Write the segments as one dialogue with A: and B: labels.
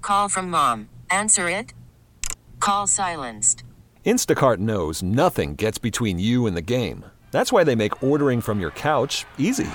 A: Call from mom. Answer it. Call silenced.
B: Instacart knows nothing gets between you and the game. That's why they make ordering from your couch easy.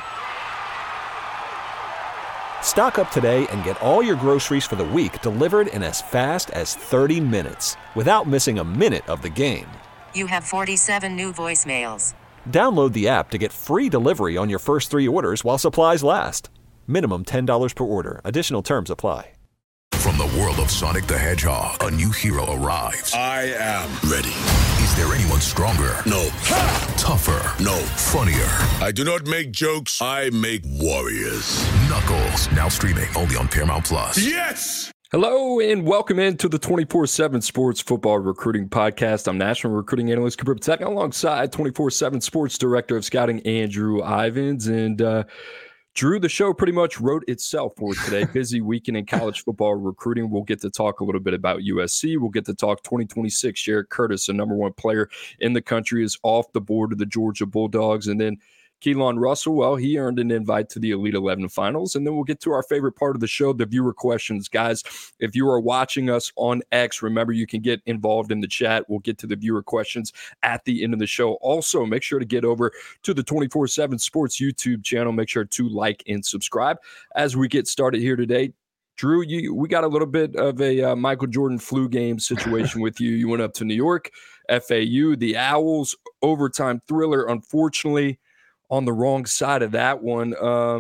B: Stock up today and get all your groceries for the week delivered in as fast as 30 minutes without missing a minute of the game.
A: You have 47 new voicemails.
B: Download the app to get free delivery on your first 3 orders while supplies last. Minimum $10 per order. Additional terms apply.
C: From the world of Sonic the Hedgehog, a new hero arrives.
D: I am ready.
C: Is there anyone stronger?
D: No.
C: Tougher?
D: No.
C: Funnier?
D: I do not make jokes. I make warriors.
C: Knuckles, now streaming only on Paramount Plus.
D: Yes!
E: Hello and welcome into the 24/7 Sports Football Recruiting Podcast. I'm National Recruiting Analyst Cooper Patek alongside 24/7 Sports Director of Scouting Andrew Ivins. And Drew, the show pretty much wrote itself for today. Busy weekend in college football recruiting. We'll get to talk a little bit about USC. We'll get to talk 2026. Jarrett Curtis, the number 1 player in the country, is off the board of the Georgia Bulldogs. And then Keelan Russell, well, he earned an invite to the Elite 11 finals. And then we'll get to our favorite part of the show, the viewer questions. Guys, if you are watching us on X, remember you can get involved in the chat. We'll get to the viewer questions at the end of the show. Also, make sure to get over to the 24/7 Sports YouTube channel. Make sure to like and subscribe. As we get started here today, Drew, we got a little bit of a Michael Jordan flu game situation with you. You went up to New York, FAU, the Owls, overtime thriller, unfortunately, on the wrong side of that one.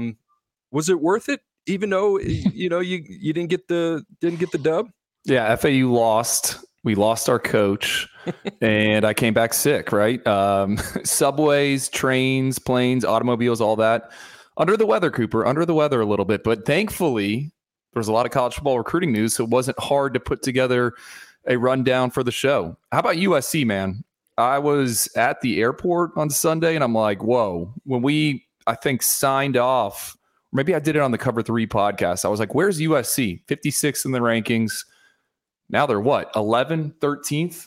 E: Was it worth it? Even though you didn't get the dub?
F: Yeah, FAU lost. We lost our coach, and I came back sick. Right, subways, trains, planes, automobiles, all that. Under the weather, Cooper. Under the weather a little bit, but thankfully there was a lot of college football recruiting news, so it wasn't hard to put together a rundown for the show. How about USC, man? I was at the airport on Sunday, and I'm like, whoa. When we, I think, signed off, maybe I did it on the Cover 3 podcast, I was like, where's USC? 56 in the rankings. Now they're what? 11th, 13th?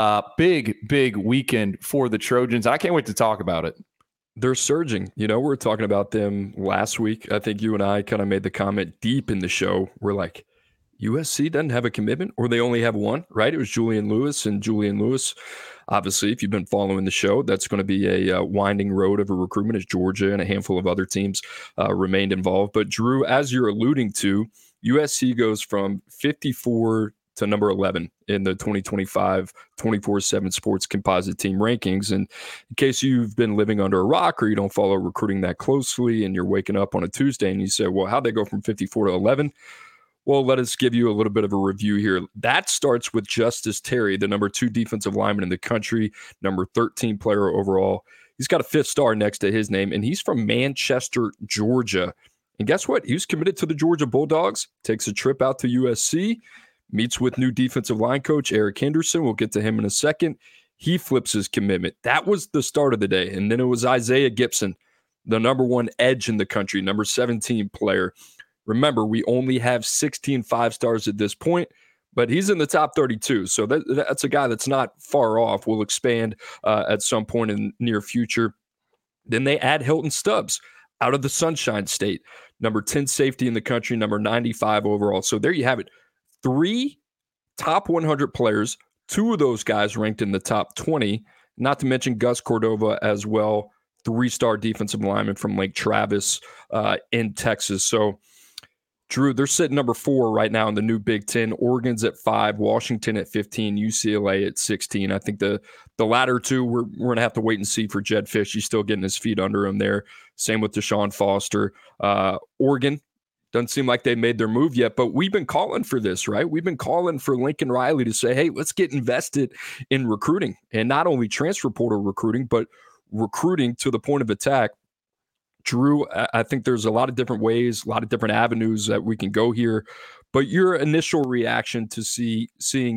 F: Big weekend for the Trojans. I can't wait to talk about it.
E: They're surging. We were talking about them last week. I think you and I kind of made the comment deep in the show. We're like, USC doesn't have a commitment, or they only have one, right? It was Julian Lewis, and Julian Lewis, obviously, if you've been following the show, that's going to be a winding road of a recruitment as Georgia and a handful of other teams remained involved. But Drew, as you're alluding to, USC goes from 54 to number 11 in the 2025 24/7 Sports Composite Team rankings. And in case you've been living under a rock or you don't follow recruiting that closely and you're waking up on a Tuesday and you say, well, how'd they go from 54 to 11? Well, let us give you a little bit of a review here. That starts with Justice Terry, the number 2 defensive lineman in the country, number 13 player overall. He's got a 5th star next to his name, and he's from Manchester, Georgia. And guess what? He was committed to the Georgia Bulldogs, takes a trip out to USC, meets with new defensive line coach Eric Henderson. We'll get to him in a second. He flips his commitment. That was the start of the day. And then it was Isaiah Gibson, the number 1 edge in the country, number 17 player. Remember, we only have 16 5-stars at this point, but he's in the top 32. So that's a guy that's not far off. We'll expand at some point in the near future. Then they add Hilton Stubbs out of the Sunshine State, number 10 safety in the country, number 95 overall. So there you have it. 3 top 100 players, 2 of those guys ranked in the top 20, not to mention Gus Cordova as well, 3-star defensive lineman from Lake Travis in Texas. So, Drew, they're sitting number 4 right now in the new Big Ten. Oregon's at 5, Washington at 15, UCLA at 16. I think the latter 2, we're going to have to wait and see for Jedd Fisch. He's still getting his feet under him there. Same with Deshaun Foster. Oregon, doesn't seem like they made their move yet, but we've been calling for this, right? We've been calling for Lincoln Riley to say, hey, let's get invested in recruiting, and not only transfer portal recruiting, but recruiting to the point of attack. Drew, I think there's a lot of different ways, a lot of different avenues that we can go here. But your initial reaction to seeing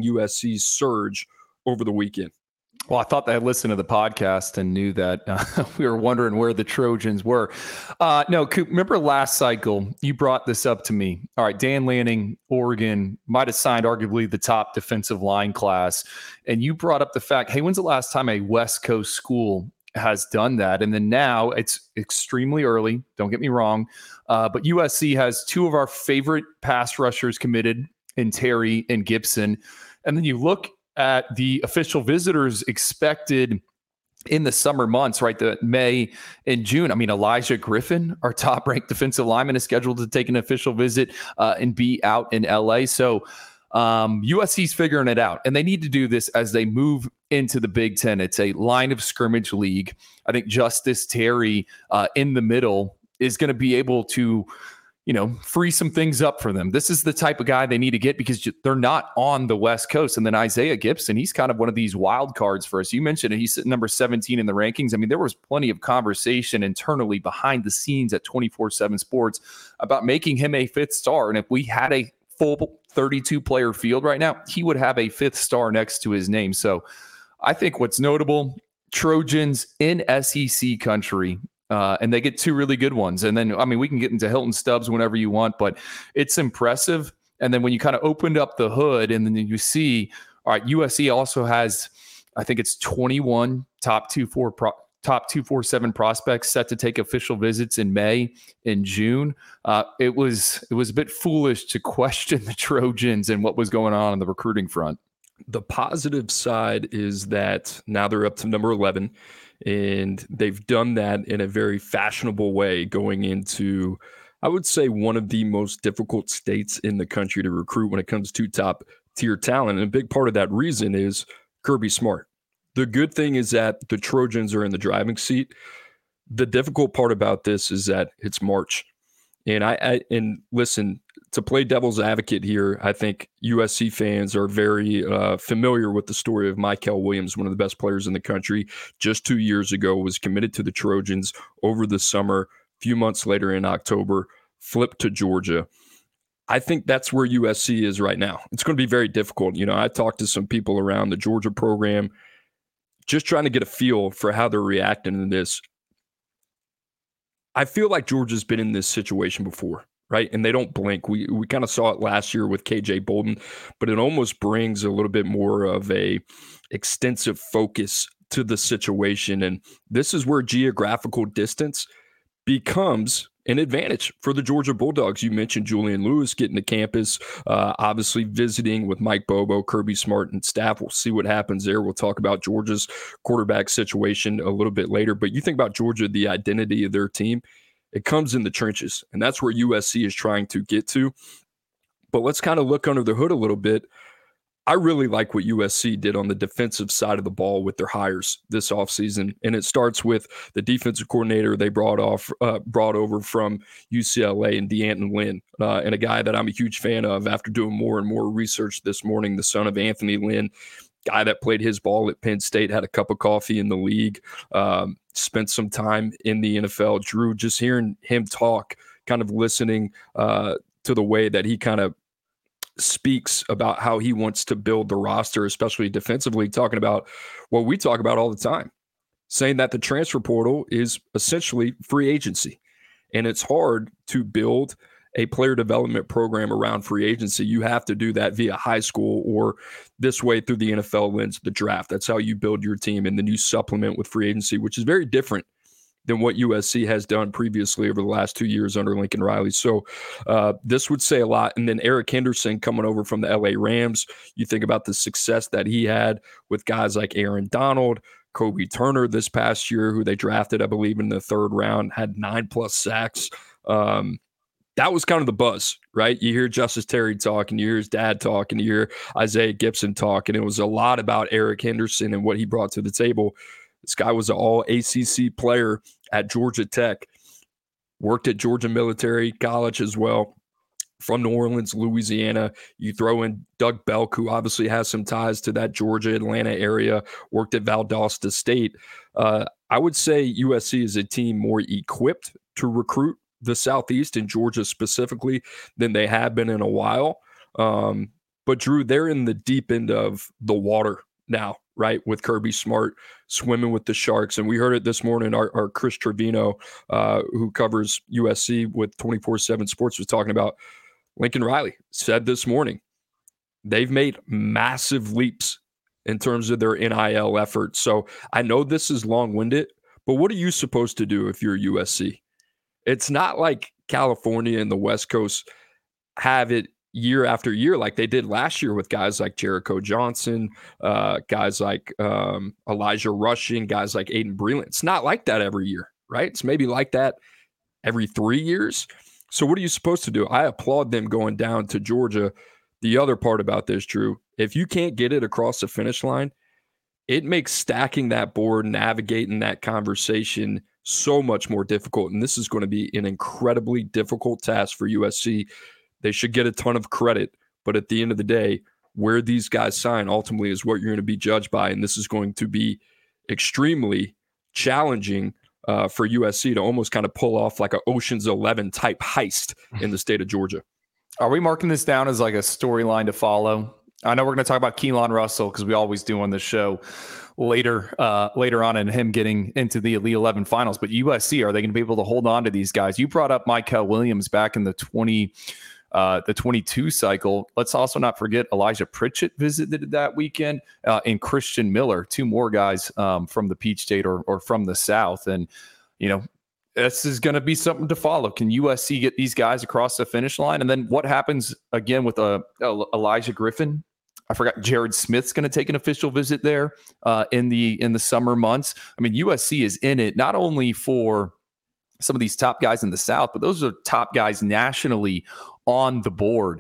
E: USC surge over the weekend?
F: Well, I thought they had listened to the podcast and knew that we were wondering where the Trojans were. No, Coop, remember last cycle, you brought this up to me. All right, Dan Lanning, Oregon, might have signed arguably the top defensive line class. And you brought up the fact, hey, when's the last time a West Coast school has done that? And then now it's extremely early, don't get me wrong, but USC has 2 of our favorite pass rushers committed and Terry and Gibson. And then you look at the official visitors expected in the summer months, right? The May and June. I mean, Elijah Griffin, our top-ranked defensive lineman, is scheduled to take an official visit and be out in LA. So USC's figuring it out, and they need to do this as they move into the Big Ten. It's a line of scrimmage league. I think Justice Terry in the middle is going to be able to, free some things up for them. This is the type of guy they need to get because they're not on the West Coast. And then Isaiah Gibson, he's kind of one of these wild cards for us. You mentioned it. He's number 17 in the rankings. I mean, there was plenty of conversation internally behind the scenes at 24/7 Sports about making him a fifth star. And if we had a full 32-player field right now, he would have a fifth star next to his name. So I think what's notable, Trojans in SEC country, and they get two really good ones. And then, I mean, we can get into Hilton Stubbs whenever you want, but it's impressive. And then when you kind of opened up the hood and then you see, all right, USC also has, I think it's 21 top 247 prospects set to take official visits in May and June. It was a bit foolish to question the Trojans and what was going on the recruiting front.
E: The positive side is that now they're up to number 11. And they've done that in a very fashionable way going into, I would say, one of the most difficult states in the country to recruit when it comes to top tier talent. And a big part of that reason is Kirby Smart. The good thing is that the Trojans are in the driving seat. The difficult part about this is that it's March. And and listen, to play devil's advocate here, I think USC fans are very familiar with the story of Mykel Williams, one of the best players in the country. Just 2 years ago, was committed to the Trojans over the summer. A few months later in October, flipped to Georgia. I think that's where USC is right now. It's going to be very difficult. I talked to some people around the Georgia program, just trying to get a feel for how they're reacting to this. I feel like Georgia's been in this situation before, right? And they don't blink. We kind of saw it last year with KJ Bolden, but it almost brings a little bit more of a extensive focus to the situation. And this is where geographical distance becomes an advantage for the Georgia Bulldogs. You mentioned Julian Lewis getting to campus, obviously visiting with Mike Bobo, Kirby Smart, and staff. We'll see what happens there. We'll talk about Georgia's quarterback situation a little bit later. But you think about Georgia, the identity of their team, it comes in the trenches, and that's where USC is trying to get to. But let's kind of look under the hood a little bit. I really like what USC did on the defensive side of the ball with their hires this offseason, and it starts with the defensive coordinator they brought over from UCLA, and D'Anton Lynn, and a guy that I'm a huge fan of after doing more and more research this morning, the son of Anthony Lynn, guy that played his ball at Penn State, had a cup of coffee in the league, spent some time in the NFL. Drew, just hearing him talk, kind of listening to the way that he kind of speaks about how he wants to build the roster, especially defensively, talking about what we talk about all the time, saying that the transfer portal is essentially free agency. And it's hard to build a player development program around free agency. You have to do that via high school or this way through the NFL lens, the draft. That's how you build your team. And then you supplement with free agency, which is very different than what USC has done previously over the last 2 years under Lincoln Riley. So this would say a lot. And then Eric Henderson coming over from the LA Rams. You think about the success that he had with guys like Aaron Donald, Kobe Turner this past year, who they drafted, I believe, in the third round, had 9+ sacks. That was kind of the buzz, right? You hear Justice Terry talk, and you hear his dad talk, and you hear Isaiah Gibson talk, and it was a lot about Eric Henderson and what he brought to the table. This guy was an all-ACC player at Georgia Tech, worked at Georgia Military College as well, from New Orleans, Louisiana. You throw in Doug Belk, who obviously has some ties to that Georgia, Atlanta area, worked at Valdosta State. I would say USC is a team more equipped to recruit the Southeast and Georgia specifically than they have been in a while. But Drew, they're in the deep end of the water now, right? With Kirby Smart swimming with the Sharks. And we heard it this morning. Our Chris Trevino, who covers USC with 24/7 Sports, was talking about Lincoln Riley said this morning, they've made massive leaps in terms of their NIL effort. So I know this is long-winded, but what are you supposed to do if you're USC? It's not like California and the West Coast have it year after year like they did last year with guys like Jericho Johnson, guys like Elijah Rushing, guys like Aiden Breland. It's not like that every year, right? It's maybe like that every 3 years. So what are you supposed to do? I applaud them going down to Georgia. The other part about this, Drew, if you can't get it across the finish line, it makes stacking that board, navigating that conversation so much more difficult. And this is going to be an incredibly difficult task for USC. They should get a ton of credit. But at the end of the day, where these guys sign ultimately is what you're going to be judged by. And this is going to be extremely challenging for USC to almost kind of pull off like an Ocean's 11 type heist in the state of Georgia.
F: Are we marking this down as like a storyline to follow? I know we're going to talk about Keelan Russell because we always do on this show later on and him getting into the Elite 11 finals. But USC, are they going to be able to hold on to these guys? You brought up Michael Williams back in the 22 cycle. Let's also not forget Elijah Pritchett visited that weekend and Christian Miller, two more guys from the Peach State or from the South. And, you know, this is going to be something to follow. Can USC get these guys across the finish line? And then what happens again with Elijah Griffin? I forgot Jared Smith's going to take an official visit there in the summer months. I mean, USC is in it not only for some of these top guys in the South, but those are top guys nationally on the board.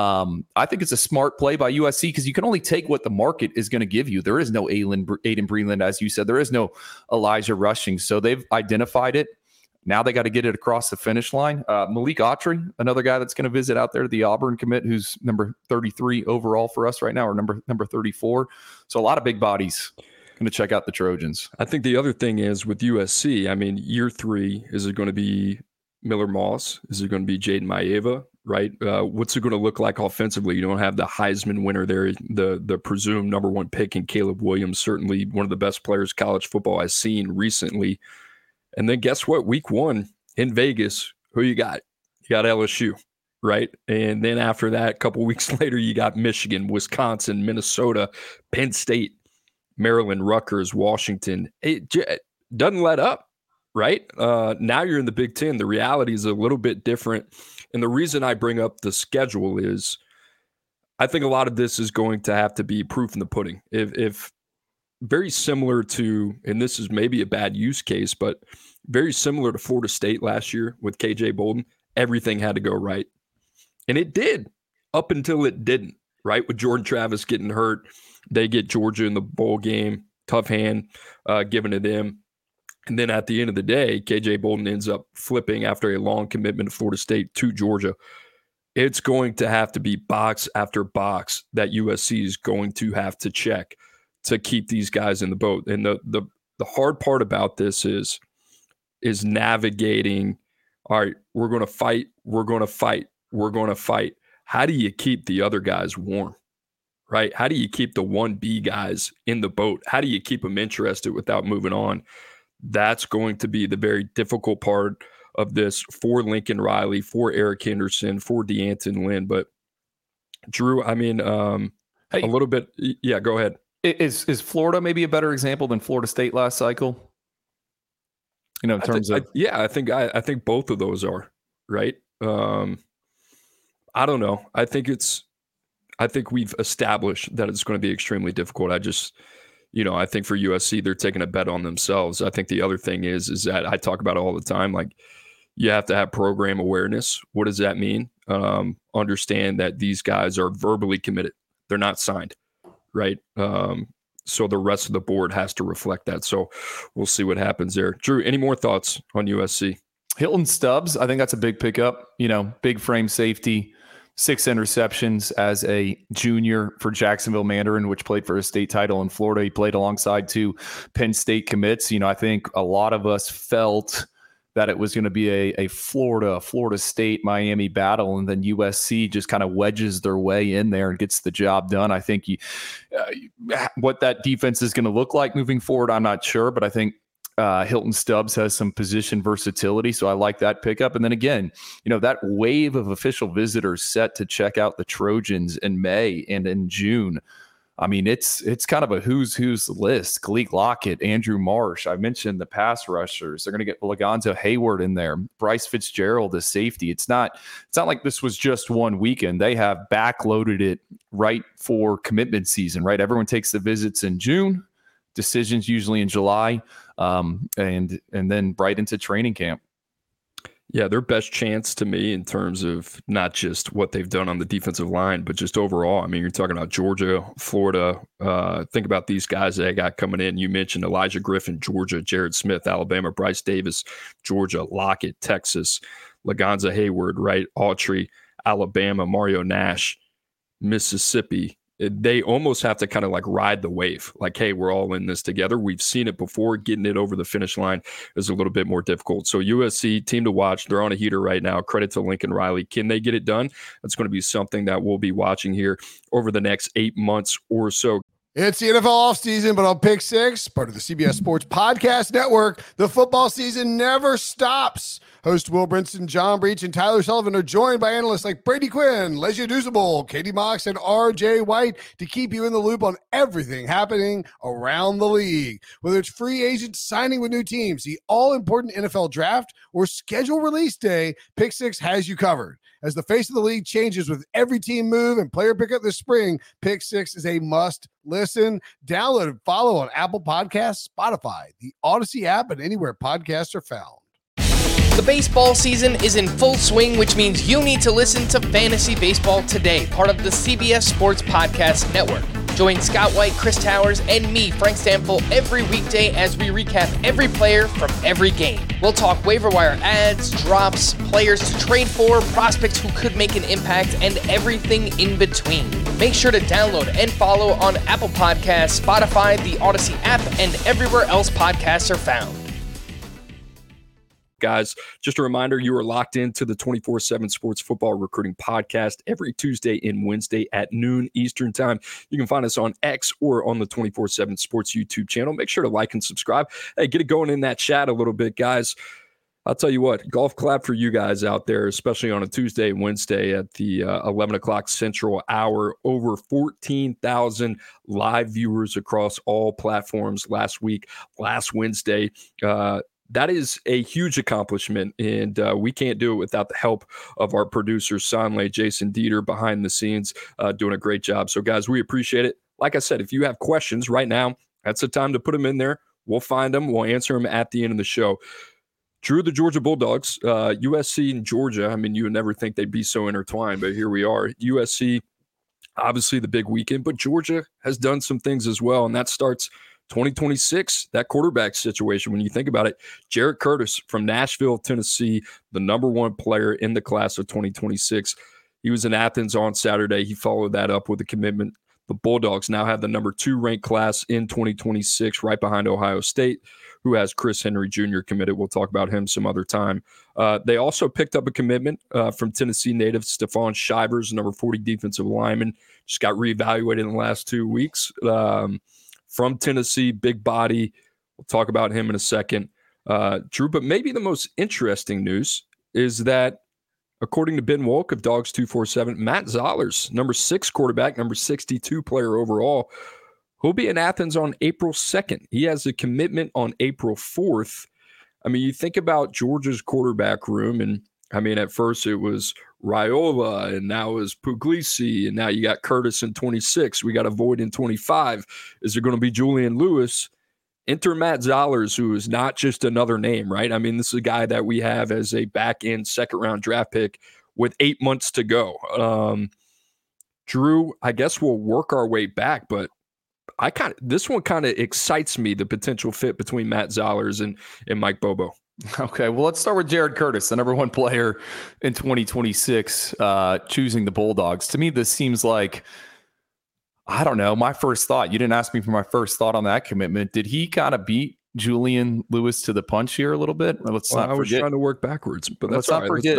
F: I think it's a smart play by USC because you can only take what the market is going to give you. There is no Aiden Breland, as you said. There is no Elijah Rushing. So they've identified it. Now they got to get it across the finish line. Malik Autry, another guy that's going to visit out there, the Auburn commit, who's number 33 overall for us right now, or number 34. So a lot of big bodies going to check out the Trojans.
E: I think the other thing is with USC, I mean, year 3, is it going to be Miller Moss? Is it going to be Jaden Maeva? Right? What's it going to look like offensively? You don't have the Heisman winner there, the presumed number 1 pick in Caleb Williams, certainly one of the best players college football has seen recently. And then guess what? Week 1 in Vegas, who you got? You got LSU, right? And then after that, a couple weeks later, you got Michigan, Wisconsin, Minnesota, Penn State, Maryland, Rutgers, Washington. It doesn't let up, right? Now you're in the Big Ten. The reality is a little bit different. And the reason I bring up the schedule is I think a lot of this is going to have to be proof in the pudding. If very similar to, and this is maybe a bad use case, but very similar to Florida State last year with KJ Bolden, everything had to go right. And it did up until it didn't, right? With Jordan Travis getting hurt, they get Georgia in the bowl game, tough hand given to them. And then at the end of the day, KJ Bolden ends up flipping after a long commitment to Florida State to Georgia. It's going to have to be box after box that USC is going to have to check to keep these guys in the boat. And the hard part about this is navigating, all right, we're going to fight. How do you keep the other guys warm, right? How do you keep the 1B guys in the boat? How do you keep them interested without moving on? That's going to be the very difficult part of this for Lincoln Riley, for Eric Henderson, for DeAnton Lynn. But Drew, I mean, a little bit. Yeah, go ahead.
F: Is Florida maybe a better example than Florida State last cycle? You know, in terms of
E: I think both of those are right. I don't know. I think we've established that it's going to be extremely difficult. I think for USC, they're taking a bet on themselves. I think the other thing is that I talk about it all the time. Like, you have to have program awareness. What does that mean? Understand that these guys are verbally committed. They're not signed, right? So the rest of the board has to reflect that. So we'll see what happens there. Drew, any more thoughts on USC?
F: Hilton Stubbs, I think that's a big pickup. You know, big frame safety, 6 interceptions as a junior for Jacksonville Mandarin, which played for a state title in Florida. He played alongside 2 Penn State commits. You know, I think a lot of us felt that it was going to be a Florida State, Miami battle, and then USC just kind of wedges their way in there and gets the job done. I think what that defense is going to look like moving forward, I'm not sure, but I think Hilton Stubbs has some position versatility, so I like that pickup. And then again, you know, that wave of official visitors set to check out the Trojans in May and in June. I mean, it's kind of a who's list. Gleek Lockett, Andrew Marsh. I mentioned the pass rushers. They're going to get Lagonzo Hayward in there. Bryce Fitzgerald, the safety. It's not like this was just one weekend. They have backloaded it right for commitment season, right? Everyone takes the visits in June, decisions usually in July, and then right into training camp.
E: Yeah, their best chance to me in terms of not just what they've done on the defensive line, but just overall. I mean, you're talking about Georgia, Florida. Think about these guys that got coming in. You mentioned Elijah Griffin, Georgia, Jared Smith, Alabama, Bryce Davis, Georgia, Lockett, Texas, Lagonza Hayward, right? Autry, Alabama, Mario Nash, Mississippi. They almost have to kind of like ride the wave. Like, hey, we're all in this together. We've seen it before. Getting it over the finish line is a little bit more difficult. So USC, team to watch. They're on a heater right now. Credit to Lincoln Riley. Can they get it done? That's going to be something that we'll be watching here over the next 8 months or so.
G: It's the NFL offseason, but on Pick Six, part of the CBS Sports Podcast Network, the football season never stops. Host Will Brinson, John Breach, and Tyler Sullivan are joined by analysts like Brady Quinn, Lesia Dusable, Katie Mox, and R.J. White to keep you in the loop on everything happening around the league. Whether it's free agents signing with new teams, the all-important NFL draft, or schedule release day, Pick Six has you covered. As the face of the league changes with every team move and player pickup this spring, Pick Six is a must listen. Download and follow on Apple Podcasts, Spotify, the Odyssey app, and anywhere podcasts are found.
H: The baseball season is in full swing, which means you need to listen to Fantasy Baseball Today, part of the CBS Sports Podcast Network. Join Scott White, Chris Towers, and me, Frank Stample, every weekday as we recap every player from every game. We'll talk waiver wire ads, drops, players to trade for, prospects who could make an impact, and everything in between. Make sure to download and follow on Apple Podcasts, Spotify, the Odyssey app, and everywhere else podcasts are found.
E: Guys, just a reminder, you are locked into the 24/7 Sports Football Recruiting Podcast every Tuesday and Wednesday at noon Eastern Time. You can find us on X or on the 24/7 Sports YouTube channel. Make sure to like and subscribe. Hey, get it going in that chat a little bit, guys. I'll tell you what, golf clap for you guys out there, especially on a Tuesday and Wednesday at the 11 o'clock Central hour. Over 14,000 live viewers across all platforms last Wednesday. That is a huge accomplishment, and we can't do it without the help of our producers, Sonley, Jason Dieter, behind the scenes, doing a great job. So, guys, we appreciate it. Like I said, if you have questions right now, that's the time to put them in there. We'll find them. We'll answer them at the end of the show. Drew, the Georgia Bulldogs, USC and Georgia. I mean, you would never think they'd be so intertwined, but here we are. USC, obviously the big weekend, but Georgia has done some things as well, and that starts 2026, that quarterback situation. When you think about it, Jared Curtis from Nashville, Tennessee, the number one player in the class of 2026. He was in Athens on Saturday. He followed that up with a commitment. The Bulldogs now have the number 2 ranked class in 2026, right behind Ohio State, who has Chris Henry Jr. committed. We'll talk about him some other time. They also picked up a commitment from Tennessee native Stephon Shivers, number 40 defensive lineman. Just got reevaluated in the last 2 weeks. From Tennessee, big body. We'll talk about him in a second. Drew, but maybe the most interesting news is that, according to Ben Wolk of Dogs 247, Matt Zollers, number 6 quarterback, number 62 player overall, he'll be in Athens on April 2nd. He has a commitment on April 4th. I mean, you think about Georgia's quarterback room, and I mean, at first it was Raiola, and now is Puglisi, and now you got Curtis in 26. We got a void in 25. Is there going to be Julian Lewis? Enter Matt Zollers, who is not just another name, right? I mean, this is a guy that we have as a back-end second-round draft pick with 8 months to go. Drew, I guess we'll work our way back, but this one kind of excites me, the potential fit between Matt Zollers and Mike Bobo.
F: Okay, well, let's start with Jared Curtis, the number 1 player in 2026, choosing the Bulldogs. To me, this seems like, I don't know, my first thought. You didn't ask me for my first thought on that commitment. Did he kind of beat Julian Lewis to the punch here a little bit?
E: I was trying to work backwards, but let's not forget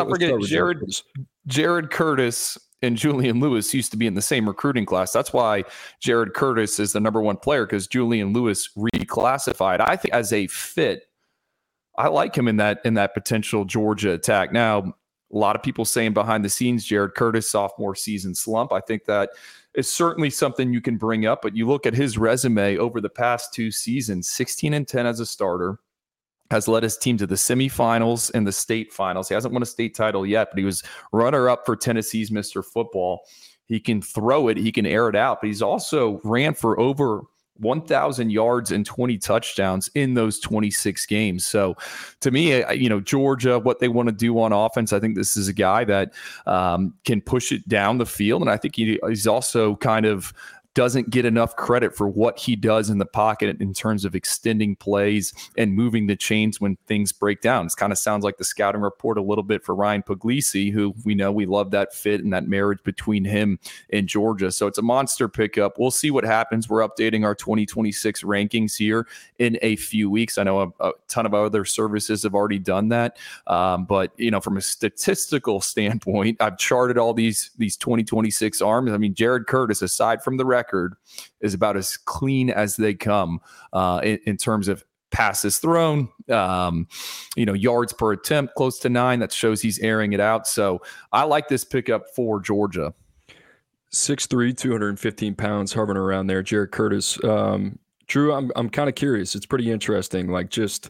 F: Jared Curtis and Julian Lewis used to be in the same recruiting class. That's why Jared Curtis is the number 1 player, because Julian Lewis reclassified. I think as a fit, I like him in that potential Georgia attack. Now, A lot of people saying behind the scenes, Jared Curtis, sophomore season slump. I think that is certainly something you can bring up, but you look at his resume over the past 2 seasons, 16-10 as a starter, has led his team to the semifinals and the state finals. He hasn't won a state title yet, but he was runner-up for Tennessee's Mr. Football. He can throw it, he can air it out, but he's also ran for over 1,000 yards and 20 touchdowns in those 26 games. So to me, Georgia, what they want to do on offense, I think this is a guy that can push it down the field. And I think he's also kind of doesn't get enough credit for what he does in the pocket in terms of extending plays and moving the chains when things break down. It kind of sounds like the scouting report a little bit for Ryan Puglisi, who we love that fit and that marriage between him and Georgia. So it's a monster pickup. We'll see what happens. We're updating our 2026 rankings here in a few weeks. I know a ton of other services have already done that. But from a statistical standpoint, I've charted all these 2026 arms. I mean, Jared Curtis, aside from the record, is about as clean as they come in terms of passes thrown, yards per attempt, close to 9. That shows he's airing it out. So I like this pickup for Georgia.
E: 6'3", 215 pounds, hovering around there. Jared Curtis. Drew, I'm kind of curious. It's pretty interesting. Like just,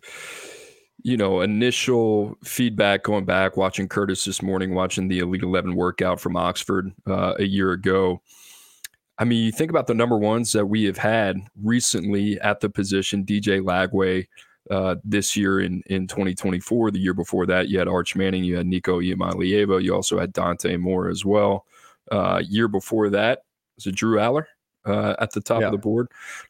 E: initial feedback going back, watching Curtis this morning, watching the Elite 11 workout from Oxford a year ago. I mean, you think about the number ones that we have had recently at the position, DJ Lagway this year in 2024. The year before that, you had Arch Manning, you had Nico Iamaleava, you also had Dante Moore as well. Year before that, was it Drew Aller at the top of the board?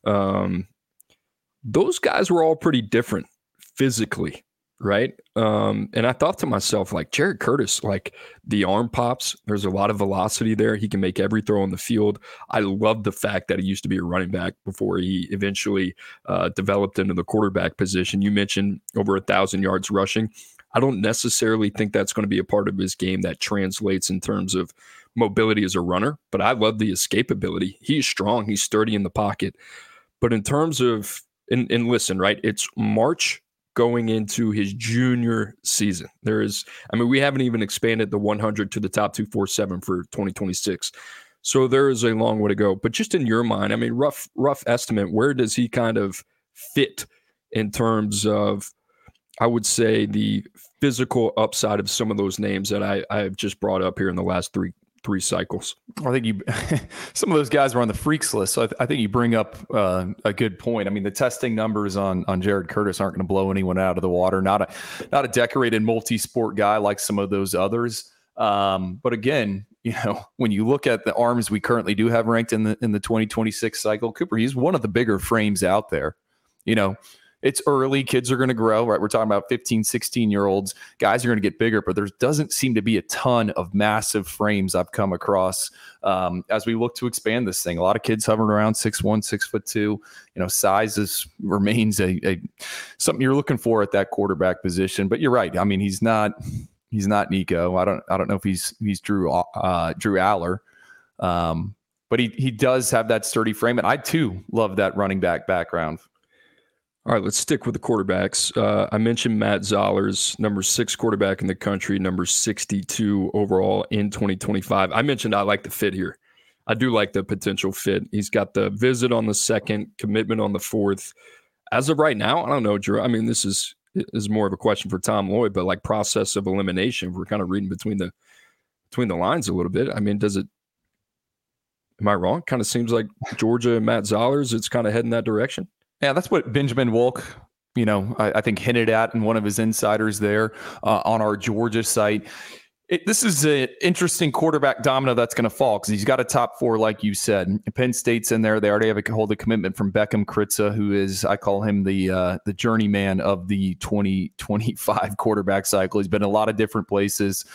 E: Those guys were all pretty different physically, right? And I thought to myself, like, Jared Curtis, like the arm pops, there's a lot of velocity there. He can make every throw on the field. I love the fact that he used to be a running back before he eventually developed into the quarterback position. You mentioned over 1,000 yards rushing. I don't necessarily think that's going to be a part of his game that translates in terms of mobility as a runner, but I love the escapability. He's strong. He's sturdy in the pocket. But in terms of, and listen, right, it's March going into his junior season. We haven't even expanded the 100 to the top 247 for 2026. So there is a long way to go. But just in your mind, I mean, rough estimate, where does he kind of fit in terms of, I would say, the physical upside of some of those names that I have just brought up here in the last three cycles?
F: I think some of those guys were on the freaks list. So I think you bring up a good point. I mean, the testing numbers on Jared Curtis aren't going to blow anyone out of the water. Not a decorated multi-sport guy like some of those others. But again, when you look at the arms we currently do have ranked in the 2026 cycle, Cooper, he's one of the bigger frames out there. It's early. Kids are going to grow, right? We're talking about 15, 16-year-olds. Guys are going to get bigger, but there doesn't seem to be a ton of massive frames I've come across as we look to expand this thing. A lot of kids hovering around 6'1", 6'2". Size remains a something you're looking for at that quarterback position. But you're right. I mean, he's not Nico. I don't know if he's Drew Aller. But he does have that sturdy frame, and I too love that running back background.
E: All right, let's stick with the quarterbacks. I mentioned Matt Zollers, number 6 quarterback in the country, number 62 overall in 2025. I mentioned I like the fit here. I do like the potential fit. He's got the visit on the 2nd, commitment on the 4th. As of right now, I don't know, Drew. I mean, this is more of a question for Tom Lloyd, but like process of elimination, we're kind of reading between the lines a little bit. I mean, am I wrong? Kind of seems like Georgia and Matt Zollers, it's kind of heading that direction.
F: Yeah, that's what Benjamin Wolk, I think hinted at in one of his insiders there on our Georgia site. This is an interesting quarterback domino that's going to fall because he's got a top 4, like you said. Penn State's in there. They already have a hold of commitment from Beckham Kritza, who is, I call him the journeyman of the 2025 quarterback cycle. He's been in a lot of different places.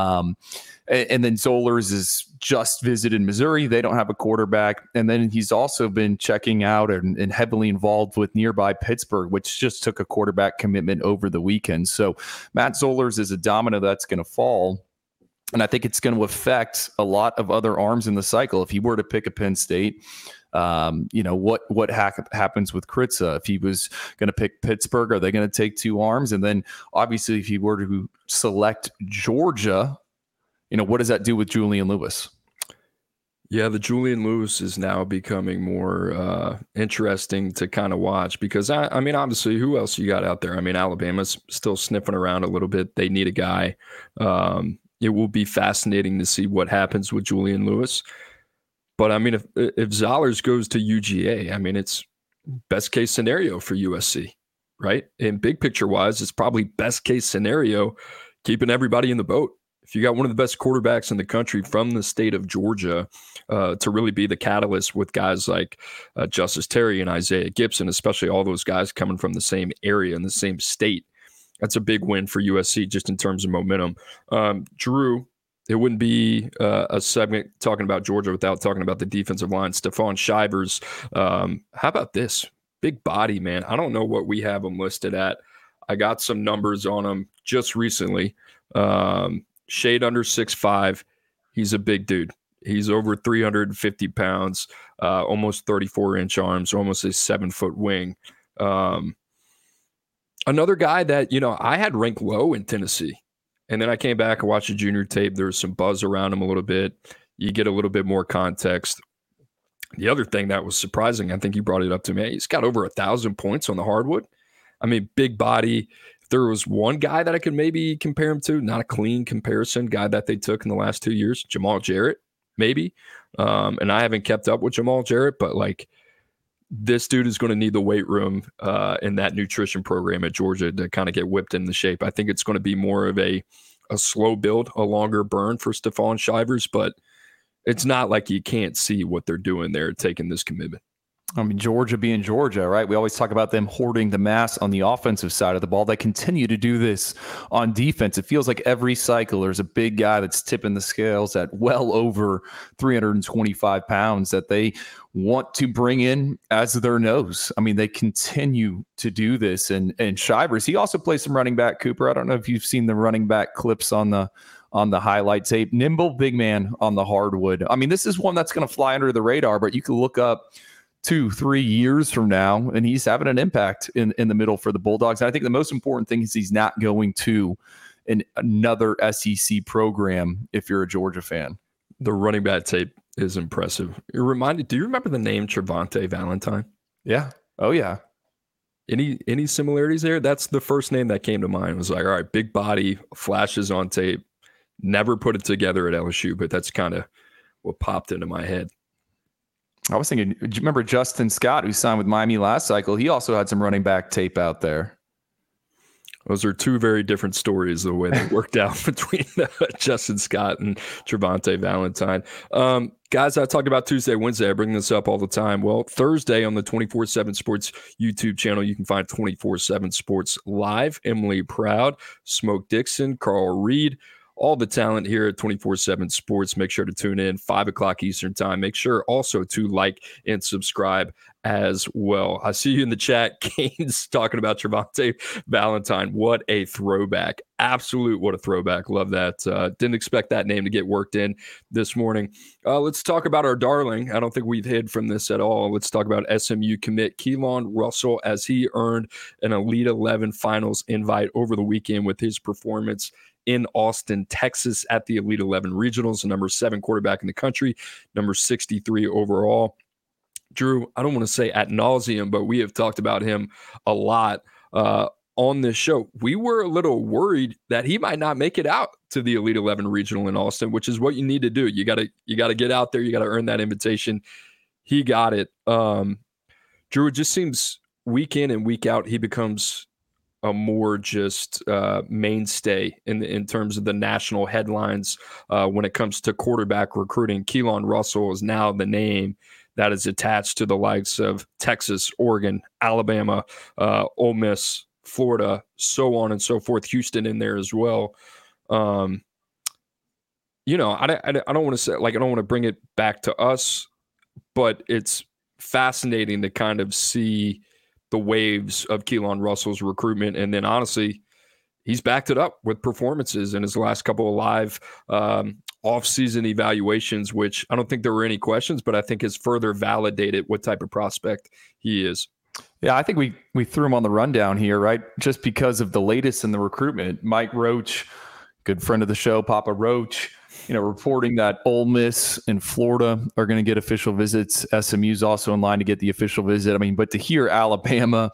F: And then Zollers is just visited Missouri. They don't have a quarterback. And then he's also been checking out and heavily involved with nearby Pittsburgh, which just took a quarterback commitment over the weekend. So Matt Zollers is a domino that's going to fall. And I think it's going to affect a lot of other arms in the cycle. If he were to pick a Penn State, What happens with Kritza? If he was going to pick Pittsburgh, are they going to take 2 arms? And then obviously if he were to select Georgia, what does that do with Julian Lewis?
E: Yeah, the Julian Lewis is now becoming more interesting to kind of watch because, I mean, obviously, who else you got out there? I mean, Alabama's still sniffing around a little bit. They need a guy. It will be fascinating to see what happens with Julian Lewis. But, I mean, if Zollers goes to UGA, I mean, it's best case scenario for USC, right? And big picture-wise, it's probably best case scenario keeping everybody in the boat. If you got one of the best quarterbacks in the country from the state of Georgia to really be the catalyst with guys like Justice Terry and Isaiah Gibson, especially all those guys coming from the same area in the same state, that's a big win for USC just in terms of momentum. Drew, it wouldn't be a segment talking about Georgia without talking about the defensive line. Stephon Shivers, how about this? Big body, man. I don't know what we have him listed at. I got some numbers on him just recently. Shade under 6'5". He's a big dude. He's over 350 pounds, almost 34-inch arms, almost a 7-foot wing. Another guy that, I had ranked low in Tennessee. And then I came back and watched the junior tape. There was some buzz around him a little bit. You get a little bit more context. The other thing that was surprising, I think you brought it up to me, he's got over 1,000 points on the hardwood. I mean, big body. There was one guy that I could maybe compare him to, not a clean comparison, guy that they took in the last 2 years, Jamal Jarrett, maybe. And I haven't kept up with Jamal Jarrett, but this dude is going to need the weight room in that nutrition program at Georgia to kind of get whipped into shape. I think it's going to be more of a slow build, a longer burn for Stephon Shivers, but it's not like you can't see what they're doing there, taking this commitment.
F: I mean, Georgia being Georgia, right? We always talk about them hoarding the mass on the offensive side of the ball. They continue to do this on defense. It feels like every cycle there's a big guy that's tipping the scales at well over 325 pounds that they want to bring in as their nose. I mean, they continue to do this. And Shivers, he also plays some running back, Cooper. I don't know if you've seen the running back clips on the highlight tape. Nimble big man on the hardwood. I mean, this is one that's going to fly under the radar, but you can look up 2-3 years from now, and he's having an impact in the middle for the Bulldogs. And I think the most important thing is he's not going to another SEC program if you're a Georgia fan.
E: The running back tape is impressive. You're reminded, do you remember the name Trevante Valentine?
F: Yeah. Oh, yeah.
E: Any similarities there? That's the first name that came to mind. It was like, all right, big body, flashes on tape. Never put it together at LSU, but that's kind of what popped into my head.
F: I was thinking, do you remember Justin Scott, who signed with Miami last cycle? He also had some running back tape out there.
E: Those are two very different stories, the way they worked out between Justin Scott and Trevante Valentine. Guys, I talk about Tuesday, Wednesday. I bring this up all the time. Well, Thursday on the 24/7 Sports YouTube channel, you can find 24/7 Sports Live. Emily Proud, Smoke Dixon, Carl Reed, all the talent here at 24/7 Sports. Make sure to tune in 5 o'clock Eastern time. Make sure also to like and subscribe as well. I see you in the chat. Kane's talking about Trevante Valentine. What a throwback. Absolute what a throwback. Love that. Didn't expect that name to get worked in this morning. Let's talk about our darling. I don't think we've hid from this at all. Let's talk about SMU commit Keelan Russell as he earned an Elite 11 finals invite over the weekend with his performance in Austin, Texas at the Elite 11 Regionals, the number 7 quarterback in the country, number 63 overall. Drew, I don't want to say ad nauseum, but we have talked about him a lot on this show. We were a little worried that he might not make it out to the Elite 11 Regional in Austin, which is what you need to do. You got to get out there. You got to earn that invitation. He got it. Drew, it just seems week in and week out, he becomes a more just mainstay in terms of the national headlines when it comes to quarterback recruiting. Keelan Russell is now the name that is attached to the likes of Texas, Oregon, Alabama, Ole Miss, Florida, so on and so forth. Houston in there as well. I don't want to say, like, I don't want to bring it back to us, but it's fascinating to kind of see the waves of Keelan Russell's recruitment. And then honestly, he's backed it up with performances in his last couple of live off-season evaluations, which I don't think there were any questions, but I think has further validated what type of prospect he is.
F: Yeah, I think we threw him on the rundown here, right? Just because of the latest in the recruitment. Mike Roach, good friend of the show, Papa Roach, reporting that Ole Miss and Florida are going to get official visits. SMU's also in line to get the official visit. I mean, but to hear Alabama,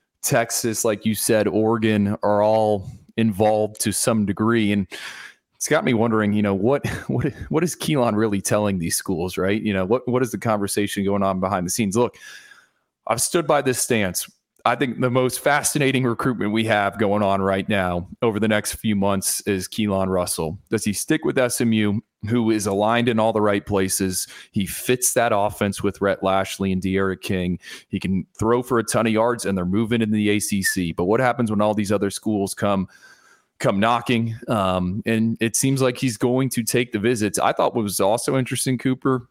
F: Texas, like you said, Oregon are all involved to some degree. And it's got me wondering, what is Keelan really telling these schools, right? What is the conversation going on behind the scenes? Look, I've stood by this stance. I think the most fascinating recruitment we have going on right now over the next few months is Keelan Russell. Does he stick with SMU, who is aligned in all the right places? He fits that offense with Rhett Lashley and De'Ara King. He can throw for a ton of yards, and they're moving into the ACC. But what happens when all these other schools come knocking? And it seems like he's going to take the visits. I thought what was also interesting, Cooper,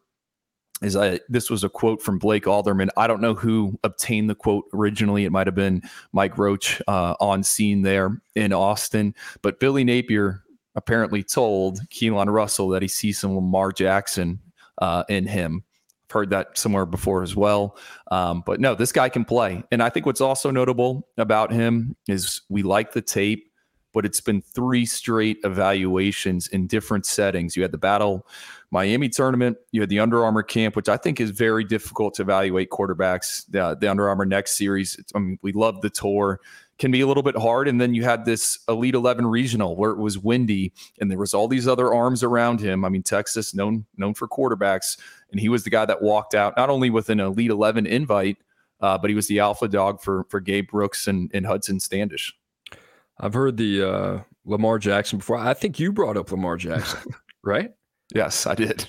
F: is this was a quote from Blake Alderman. I don't know who obtained the quote originally. It might have been Mike Roach on scene there in Austin. But Billy Napier apparently told Keelan Russell that he sees some Lamar Jackson in him. I've heard that somewhere before as well. But no, this guy can play. And I think what's also notable about him is we like the tape, but it's been 3 straight evaluations in different settings. You had the Battle Miami tournament, you had the Under Armour camp, which I think is very difficult to evaluate quarterbacks. The Under Armour Next series, we love the tour, can be a little bit hard. And then you had this Elite 11 regional where it was windy and there was all these other arms around him. I mean, Texas known for quarterbacks, and he was the guy that walked out not only with an Elite 11 invite, but he was the alpha dog for Gabe Brooks and Hudson Standish.
E: I've heard the Lamar Jackson before. I think you brought up Lamar Jackson, right?
F: Yes, I did.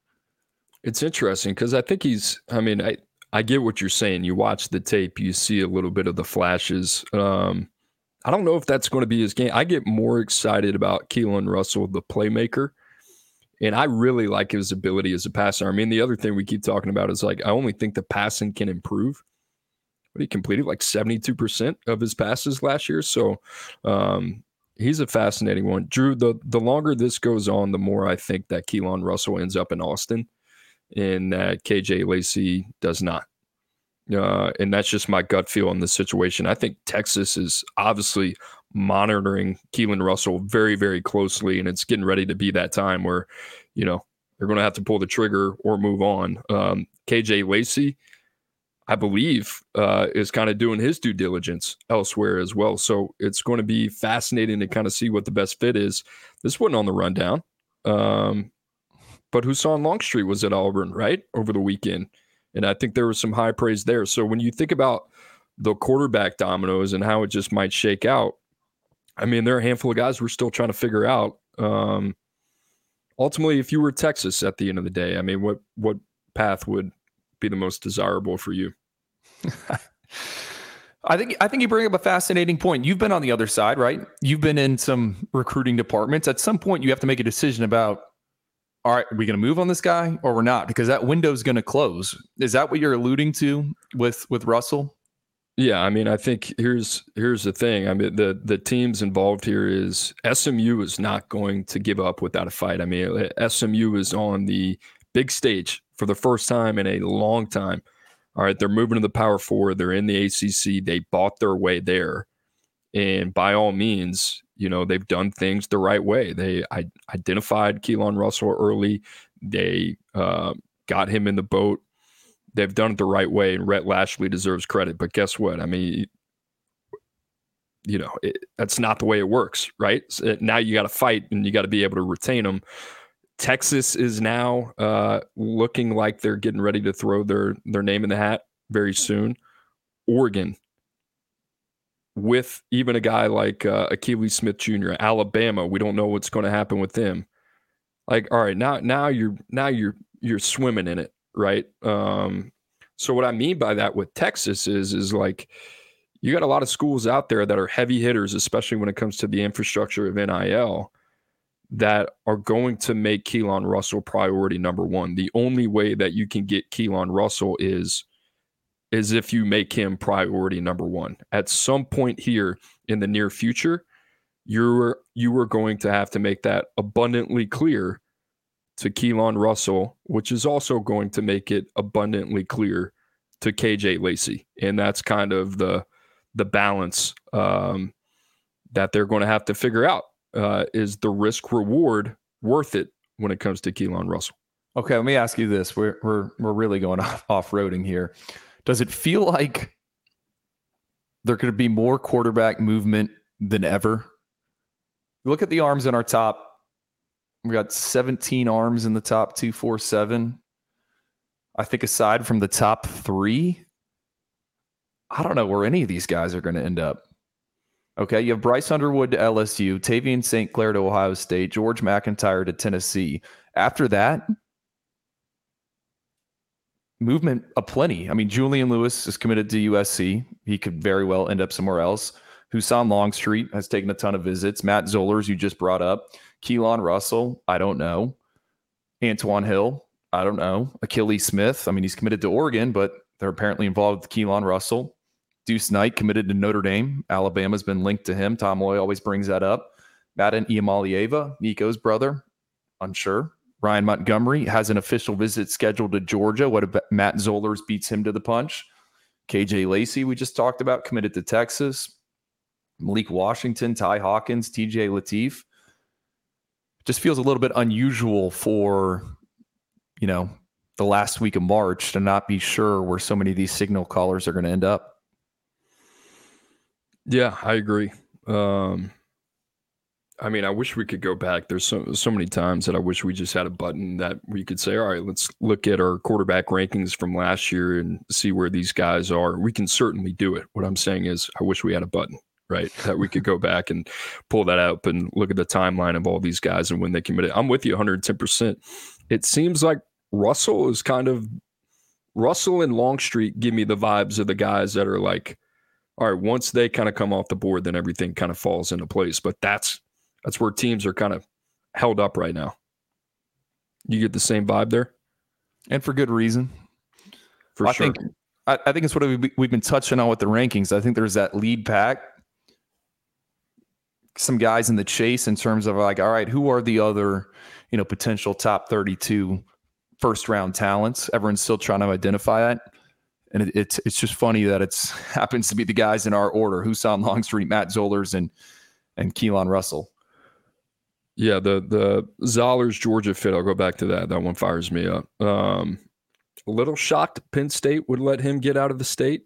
E: It's interesting because I think I get what you're saying. You watch the tape, you see a little bit of the flashes. I don't know if that's going to be his game. I get more excited about Keelan Russell, the playmaker, and I really like his ability as a passer. I mean, the other thing we keep talking about is I only think the passing can improve. But he completed 72% of his passes last year. So he's a fascinating one. Drew, the longer this goes on, the more I think that Keelan Russell ends up in Austin and that KJ Lacey does not. And that's just my gut feel on the situation. I think Texas is obviously monitoring Keelan Russell very, very closely, and it's getting ready to be that time where, they're going to have to pull the trigger or move on. KJ Lacey, I believe, is kind of doing his due diligence elsewhere as well. So it's going to be fascinating to kind of see what the best fit is. This wasn't on the rundown, but Hussein Longstreet was at Auburn, right, over the weekend. And I think there was some high praise there. So when you think about the quarterback dominoes and how it just might shake out, I mean, there are a handful of guys we're still trying to figure out. Ultimately, if you were Texas at the end of the day, I mean, what path would be the most desirable for you?
F: I think you bring up a fascinating point. You've been on the other side, right? You've been in some recruiting departments. At some point, you have to make a decision about, all right, are we going to move on this guy or we're not? Because that window is going to close. Is that what you're alluding to with Russell?
E: Yeah, I mean, I think here's the thing. I mean, the teams involved here is SMU is not going to give up without a fight. I mean, SMU is on the big stage for the first time in a long time. All right, they're moving to the Power Four. They're in the ACC. They bought their way there. And by all means, they've done things the right way. They identified Keelan Russell early. They got him in the boat. They've done it the right way, and Rhett Lashley deserves credit. But guess what? I mean, that's not the way it works, right? So now you got to fight, and you got to be able to retain them. Texas is now looking like they're getting ready to throw their name in the hat very soon. Oregon, with even a guy like Akili Smith Jr., Alabama, we don't know what's going to happen with them. All right, now you're swimming in it, right? So what I mean by that with Texas is you got a lot of schools out there that are heavy hitters, especially when it comes to the infrastructure of NIL, that are going to make Keelan Russell priority number one. The only way that you can get Keelan Russell is if you make him priority number one. At some point here in the near future, you were going to have to make that abundantly clear to Keelan Russell, which is also going to make it abundantly clear to KJ Lacey. And that's kind of the balance that they're going to have to figure out. Is the risk reward worth it when it comes to Keelan Russell?
F: Okay, let me ask you this. We're really going off-roading here. Does it feel like there could be more quarterback movement than ever? Look at the arms in our top. We got 17 arms in the top 247. I think aside from the top 3, I don't know where any of these guys are going to end up. Okay, you have Bryce Underwood to LSU, Tavian St. Clair to Ohio State, George McIntyre to Tennessee. After that, movement aplenty. I mean, Julian Lewis is committed to USC. He could very well end up somewhere else. Husan Longstreet has taken a ton of visits. Matt Zollers, you just brought up. Keelan Russell, I don't know. Antoine Hill, I don't know. Achilles Smith, I mean, he's committed to Oregon, but they're apparently involved with Keelan Russell. Deuce Knight committed to Notre Dame. Alabama's been linked to him. Tom Loy always brings that up. Madden Iamalieva, Nico's brother, unsure. Ryan Montgomery has an official visit scheduled to Georgia. What about Matt Zollers beats him to the punch? KJ Lacey, we just talked about, committed to Texas. Malik Washington, Ty Hawkins, TJ Lateef. Just feels a little bit unusual for, the last week of March to not be sure where so many of these signal callers are going to end up.
E: Yeah, I agree. I wish we could go back. There's so many times that I wish we just had a button that we could say, all right, let's look at our quarterback rankings from last year and see where these guys are. We can certainly do it. What I'm saying is I wish we had a button, right, that we could go back and pull that up and look at the timeline of all these guys and when they committed. I'm with you 110%. It seems like Russell and Longstreet give me the vibes of the guys that are like, all right, once they kind of come off the board, then everything kind of falls into place. But that's where teams are kind of held up right now. You get the same vibe there?
F: And for good reason.
E: For sure.
F: I think it's what we've been touching on with the rankings. I think there's that lead pack. Some guys in the chase in terms of like, all right, who are the other, potential top 32 first-round talents? Everyone's still trying to identify it. And it's just funny that it's happens to be the guys in our order: Husan Longstreet, Matt Zollers, and Keelan Russell.
E: Yeah, the Zollers Georgia fit. I'll go back to that. That one fires me up. A little shocked Penn State would let him get out of the state.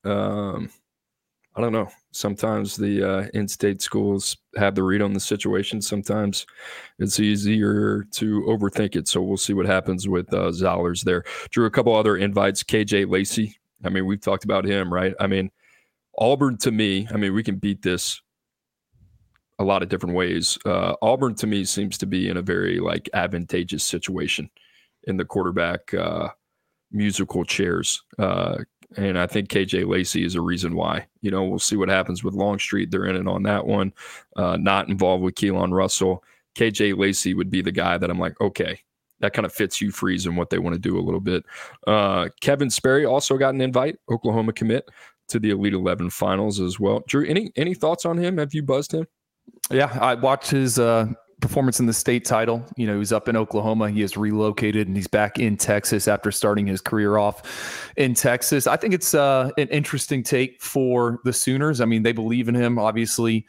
E: I don't know. Sometimes the in-state schools have the read on the situation. Sometimes it's easier to overthink it. So we'll see what happens with Zollers there. Drew, a couple other invites. KJ Lacey. We've talked about him, right? Auburn to me, we can beat this a lot of different ways. Auburn to me seems to be in a very advantageous situation in the quarterback musical chairs. And I think KJ Lacey is a reason why. We'll see what happens with Longstreet. They're in it on that one. Not involved with Keelan Russell. KJ Lacey would be the guy that I'm like, okay, that kind of fits Hugh Freeze and what they want to do a little bit. Kevin Sperry also got an invite, Oklahoma commit, to the Elite 11 finals as well. Drew, any thoughts on him? Have you buzzed him?
F: Yeah, I watched his performance in the state title. He was up in Oklahoma. He has relocated and he's back in Texas after starting his career off in Texas. I think it's an interesting take for the Sooners. They believe in him, obviously.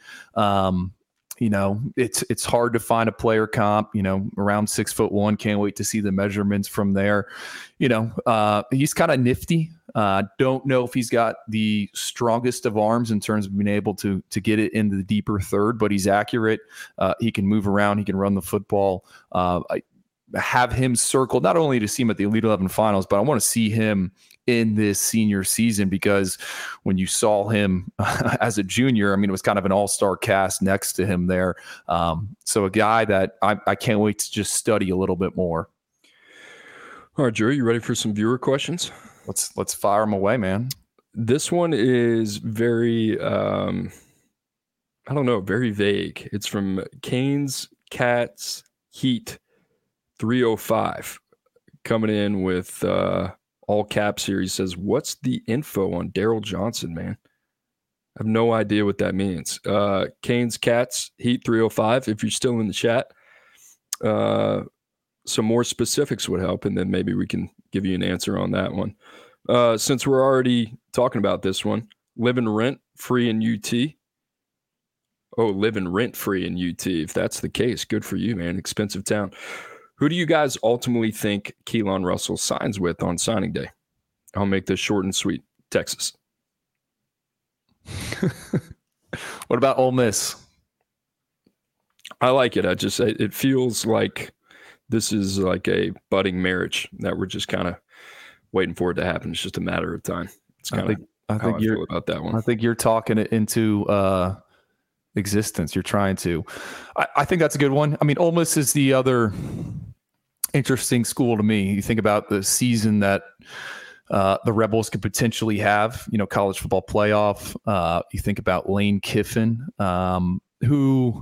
F: It's hard to find a player comp, around 6'1". Can't wait to see the measurements from there. He's kind of nifty. Don't know if he's got the strongest of arms in terms of being able to get it into the deeper third, but he's accurate. He can move around. He can run the football. I have him circled not only to see him at the Elite 11 finals, but I want to see him in this senior season, because when you saw him as a junior, it was kind of an all-star cast next to him there. So a guy that I can't wait to just study a little bit more.
E: All right, Drew, you ready for some viewer questions?
F: Let's fire them away, man.
E: This one is very, very vague. It's from Canes Cats Heat 305 coming in with all caps here. He says, what's the info on Daryl Johnson, man? I have no idea what that means. Canes Cats Heat 305. If you're still in the chat, some more specifics would help, and then maybe we can give you an answer on that one. Since we're already talking about this one, living rent free in UT. Oh, living rent free in UT. If that's the case, good for you, man. Expensive town. Who do you guys ultimately think Keelan Russell signs with on signing day? I'll make this short and sweet. Texas.
F: What about Ole Miss?
E: I like it. It feels like this is like a budding marriage that we're just kind of waiting for it to happen. It's just a matter of time. It's kind of I feel about that one.
F: I think you're talking it into existence. You're trying to. I think that's a good one. I mean, Ole Miss is the other interesting school to me. You think about the season that the Rebels could potentially have, college football playoff. You think about Lane Kiffin, who,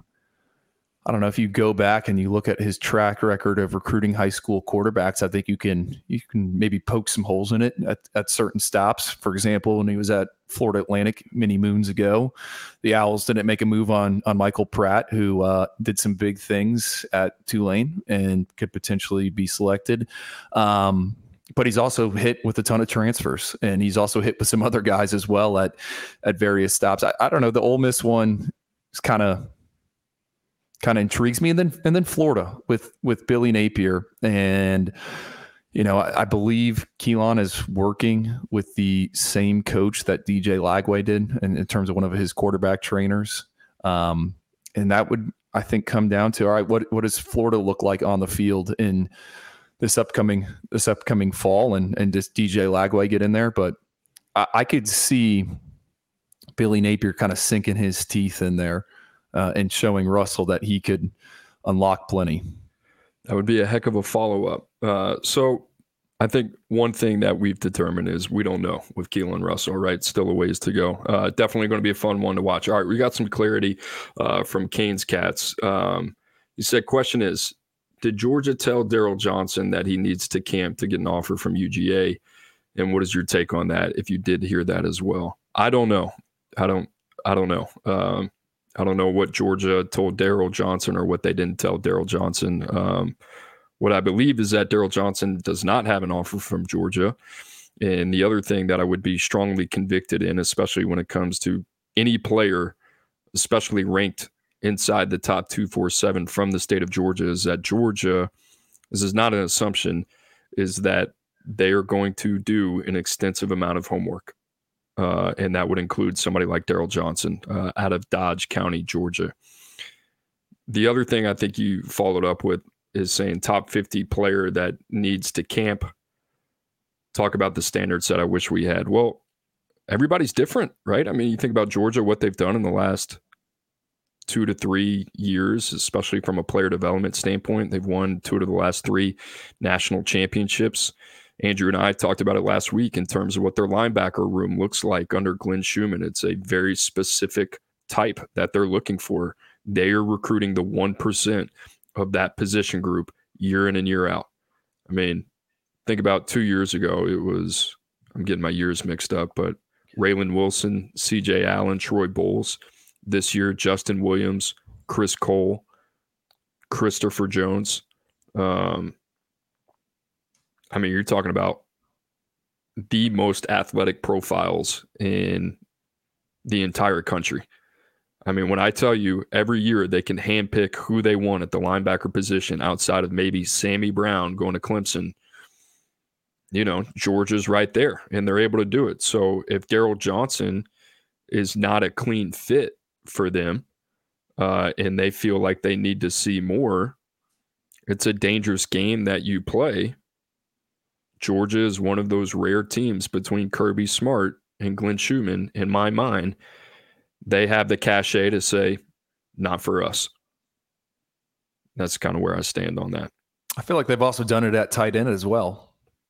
F: I don't know, if you go back and you look at his track record of recruiting high school quarterbacks, I think you can maybe poke some holes in it at certain stops. For example, when he was at Florida Atlantic many moons ago, the Owls didn't make a move on Michael Pratt, who did some big things at Tulane and could potentially be selected. But he's also hit with a ton of transfers, and he's also hit with some other guys as well at various stops. I don't know. The Ole Miss one is kind of intrigues me, and then Florida with Billy Napier, and I believe Keelan is working with the same coach that DJ Lagway did in terms of one of his quarterback trainers, and that would, I think, come down to, all right, what does Florida look like on the field in this upcoming fall, and does DJ Lagway get in there? But I could see Billy Napier kind of sinking his teeth in there and showing Russell that he could unlock plenty.
E: That would be a heck of a follow-up. So I think one thing that we've determined is we don't know with Keelan Russell, right? Still a ways to go. Definitely going to be a fun one to watch. All right, we got some clarity from Canes Cats. You said, question is, did Georgia tell Daryl Johnson that he needs to camp to get an offer from UGA? And what is your take on that, if you did hear that as well? I don't know. I don't know. I don't know what Georgia told Daryl Johnson or what they didn't tell Daryl Johnson. What I believe is that Daryl Johnson does not have an offer from Georgia. And the other thing that I would be strongly convicted in, especially when it comes to any player, especially ranked inside the top 247 from the state of Georgia, is that Georgia, this is not an assumption, is that they are going to do an extensive amount of homework. And that would include somebody like Daryl Johnson out of Dodge County, Georgia. The other thing I think you followed up with is saying top 50 player that needs to camp. Talk about the standards that I wish we had. Well, everybody's different, right? I mean, you think about Georgia, what they've done in the last 2 to 3 years, especially from a player development standpoint. They've won 2 of the last 3 national championships. Andrew and I talked about it last week in terms of what their linebacker room looks like under Glenn Schumann. It's a very specific type that they're looking for. They are recruiting the 1% of that position group year in and year out. I mean, think about 2 years ago, it was, I'm getting my years mixed up, but Raylan Wilson, CJ Allen, Troy Bowles. This year, Justin Williams, Chris Cole, Christopher Jones. I mean, you're talking about the most athletic profiles in the entire country. I mean, when I tell you every year they can handpick who they want at the linebacker position outside of maybe Sammy Brown going to Clemson, Georgia's right there, and they're able to do it. So if Daryl Johnson is not a clean fit for them and they feel like they need to see more, it's a dangerous game that you play. Georgia is one of those rare teams between Kirby Smart and Glenn Schumann, in my mind. They have the cachet to say, not for us. That's kind of where I stand on that.
F: I feel like they've also done it at tight end as well.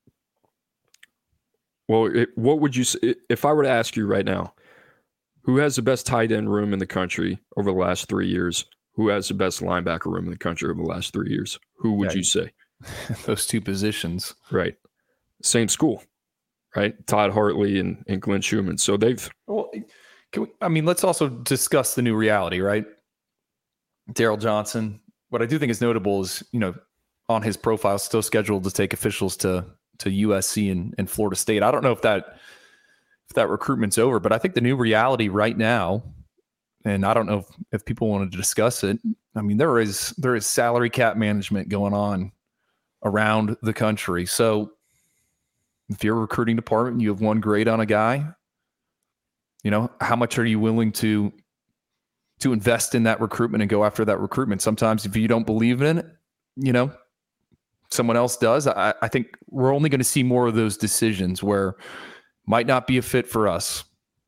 E: Well, what would you say, if I were to ask you right now, who has the best tight end room in the country over the last 3 years? Who has the best linebacker room in the country over the last 3 years? Who would you say?
F: Those two positions.
E: Right. Same school, right? Todd Hartley and Glenn Schumann. So they've...
F: Well, let's also discuss the new reality, right? Daryl Johnson. What I do think is notable is, on his profile, still scheduled to take officials to USC and Florida State. I don't know if that recruitment's over, but I think the new reality right now, and I don't know if people wanted to discuss it. I mean, there is salary cap management going on around the country. So if you're a recruiting department and you have one grade on a guy, how much are you willing to invest in that recruitment and go after that recruitment? Sometimes if you don't believe in it, someone else does. I think we're only going to see more of those decisions where might not be a fit for us.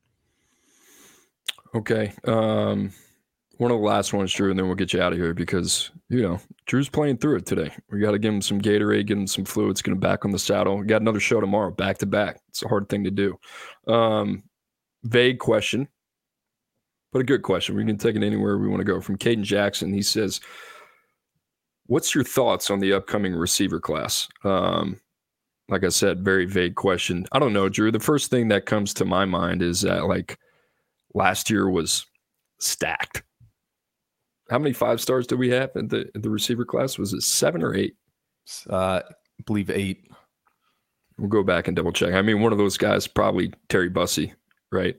E: Okay. One of the last ones, Drew, and then we'll get you out of here because, Drew's playing through it today. We got to give him some Gatorade, give him some fluids, get him back on the saddle. We got another show tomorrow, back to back. It's a hard thing to do. Vague question, but a good question. We can take it anywhere we want to go. From Caden Jackson, he says, what's your thoughts on the upcoming receiver class? Like I said, very vague question. I don't know, Drew. The first thing that comes to my mind is that, last year was stacked. How many 5-stars did we have in the receiver class? Was it 7 or 8?
F: I believe 8.
E: We'll go back and double check. I mean, one of those guys, probably Terry Bussey, right?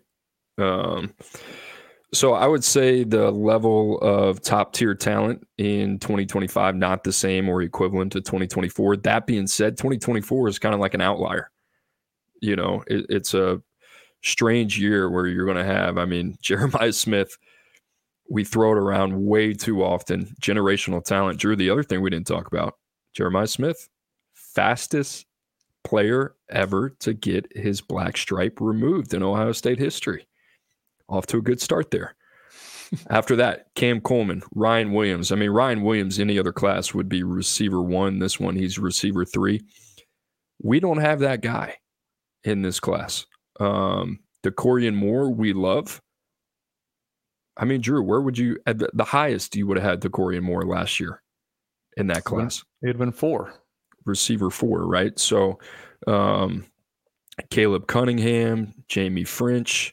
E: So I would say the level of top tier talent in 2025, not the same or equivalent to 2024. That being said, 2024 is kind of like an outlier. It's a strange year where you're going to have, Jeremiah Smith, we throw it around way too often. Generational talent. Drew, the other thing we didn't talk about, Jeremiah Smith, fastest player ever to get his black stripe removed in Ohio State history. Off to a good start there. After that, Cam Coleman, Ryan Williams. Ryan Williams, any other class would be receiver 1. This one, he's receiver 3. We don't have that guy in this class. DeCorian Moore, we love. Drew, where would you, at the highest you would have had DeCorian Moore last year in that class?
F: It would have been 4.
E: Receiver 4, right? So Caleb Cunningham, Jamie French,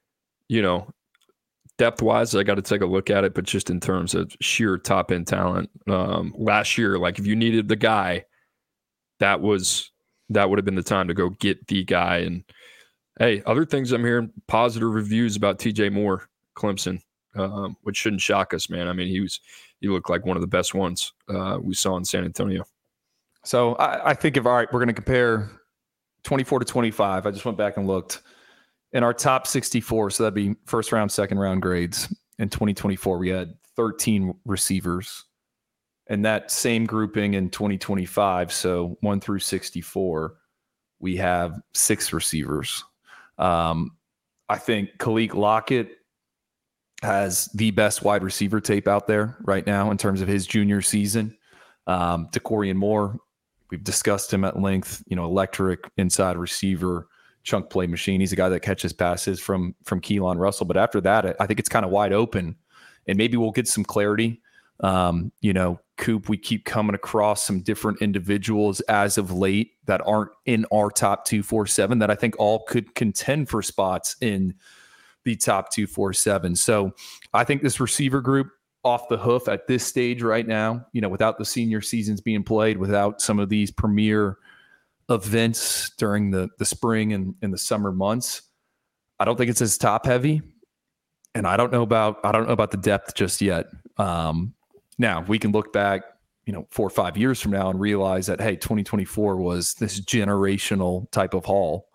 E: depth-wise, I got to take a look at it, but just in terms of sheer top-end talent, last year, if you needed the guy, that would have been the time to go get the guy. And, hey, other things I'm hearing, positive reviews about TJ Moore, Clemson, which shouldn't shock us, man. He looked like one of the best ones we saw in San Antonio.
F: So I think all right, we're going to compare 24 to 25. I just went back and looked. In our top 64, so that'd be first round, second round grades. In 2024, we had 13 receivers. And that same grouping in 2025, so 1 through 64, we have 6 receivers. I think Khalil Lockett has the best wide receiver tape out there right now in terms of his junior season. DeCorian Moore, we've discussed him at length, electric inside receiver, chunk play machine. He's a guy that catches passes from Keelan Russell. But after that, I think it's kind of wide open, and maybe we'll get some clarity. Coop, we keep coming across some different individuals as of late that aren't in our top 247 that I think all could contend for spots in the top 247. So I think this receiver group off the hoof at this stage right now, without the senior seasons being played, without some of these premier events during the spring and the summer months, I don't think it's as top heavy, and I don't know about the depth just yet. Now we can look back, 4 or 5 years from now and realize that, hey, 2024 was this generational type of haul.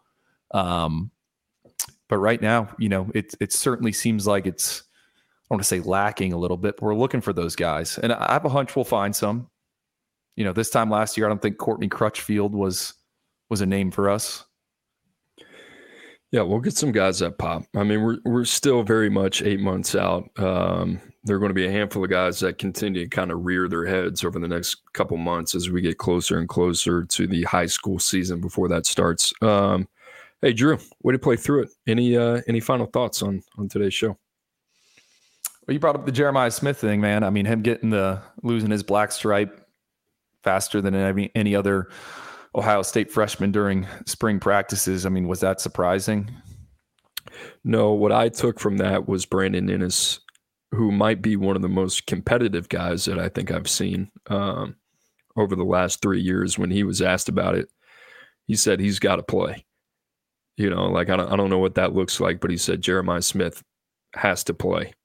F: But right now, it certainly seems like it's, I want to say lacking a little bit, but we're looking for those guys, and I have a hunch we'll find some. This time last year, I don't think Courtney Crutchfield was a name for us.
E: Yeah, we'll get some guys that pop. We're still very much 8 months out. There are going to be a handful of guys that continue to kind of rear their heads over the next couple months as we get closer and closer to the high school season before that starts. Hey, Drew, way to play through it. Any final thoughts on today's show?
F: Well, you brought up the Jeremiah Smith thing, man. Him losing his black stripe faster than any other Ohio State freshman during spring practices. Was that surprising?
E: No, what I took from that was Brandon Inniss, who might be one of the most competitive guys that I think I've seen over the last 3 years. When he was asked about it, he said he's got to play. I don't know what that looks like, but he said Jeremiah Smith has to play.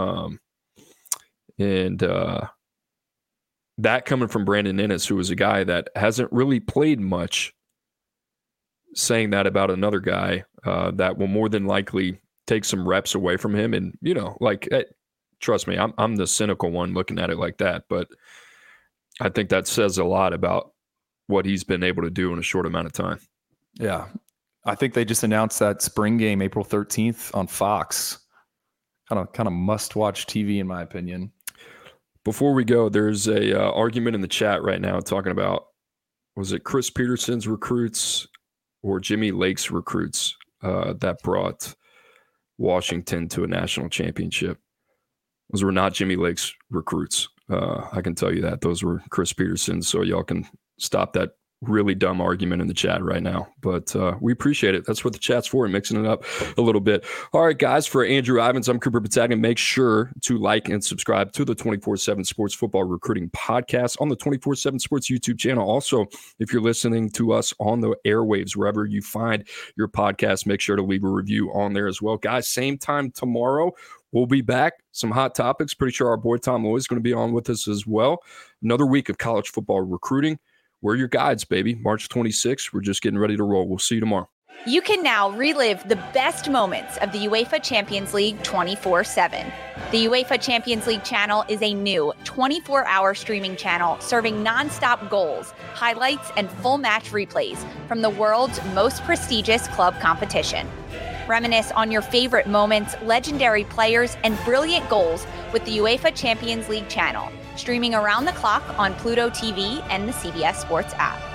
E: That coming from Brandon Inniss, who was a guy that hasn't really played much, saying that about another guy that will more than likely take some reps away from him. And, trust me, I'm the cynical one looking at it like that. But I think that says a lot about what he's been able to do in a short amount of time.
F: Yeah. I think they just announced that spring game, April 13th on Fox. Kind of must-watch TV, in my opinion.
E: Before we go, there's a argument in the chat right now talking about, was it Chris Peterson's recruits or Jimmy Lake's recruits that brought Washington to a national championship? Those were not Jimmy Lake's recruits. I can tell you that. Those were Chris Peterson's, so y'all can stop that really dumb argument in the chat right now. But we appreciate it. That's what the chat's for, mixing it up a little bit. All right, guys, for Andrew Ivins, I'm Cooper Battaglia. Make sure to like and subscribe to the 24/7 Sports Football Recruiting Podcast on the 24/7 Sports YouTube channel. Also, if you're listening to us on the airwaves, wherever you find your podcast, make sure to leave a review on there as well. Guys, same time tomorrow. We'll be back. Some hot topics. Pretty sure our boy Tom Lloyd is going to be on with us as well. Another week of college football recruiting. We're your guides, baby. March 26th. We're just getting ready to roll. We'll see you tomorrow.
I: You can now relive the best moments of the UEFA Champions League 24/7. The UEFA Champions League channel is a new 24-hour streaming channel serving nonstop goals, highlights, and full match replays from the world's most prestigious club competition. Reminisce on your favorite moments, legendary players, and brilliant goals with the UEFA Champions League channel, streaming around the clock on Pluto TV and the CBS Sports app.